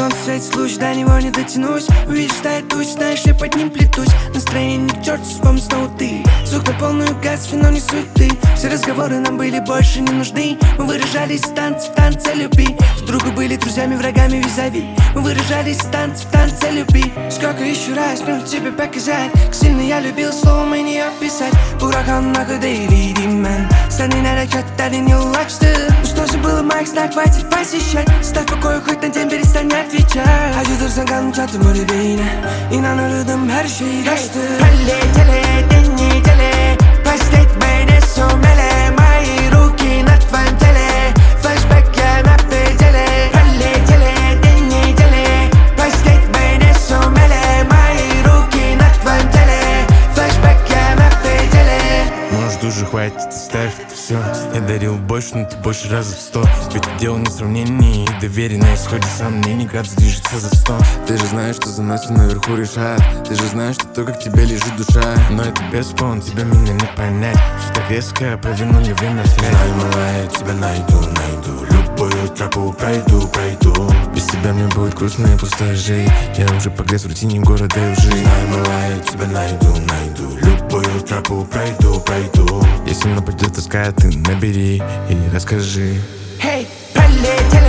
Солнце светит луч, до него не дотянусь. Увидишь, тает туч, знаешь, я под ним плетусь. Настроение к черту, вспомни снова ты. Звук на полную газ, но не суеты. Все разговоры нам были больше не нужны. Мы выражались в танце любви. С другу были друзьями, врагами визави. Мы выражались в танце любви. Сколько еще раз мне тебе показать, как сильно я любил, словом и не описать. Ураган на ходе, видим man. Страны нарекат, дали не лачты. Ну что же было, моих знак, хватит посещать. Ставь покой, хоть на день перестань отвечать. Acıdırsan kanım çatımı beynine. İnanırdım her şeyi kaçtı. Полетели дни недели. Простить меня сумели. Мои руки на твоем теле. Флэшбэк я на пределе. Полетели дни недели. Простить меня сумели. Мои руки на твоем теле. Флэшбэк я на пределе. Может уже хватит, оставь это все. Я дарил больше, но ты больше раза в 100. Ведь дело не сравнение и доверие на исходе сомнений. Градус движется за 100. Ты же знаешь, что за нас все наверху решает. Ты же знаешь, что только в тебе лежит душа. Но это бесспорно, тебя меня не понять. Все так резко, провернули время снять. Знаю, малая, я тебя найду. Любую тропу пройду. Без тебя мне будет грустно и пустая жизнь. Я уже погряз в рутине города и лжи. Знаю, малая, я тебя найду. Любую тропу пройду. Если нападет тоска, ты набери и расскажи. Hey, полетели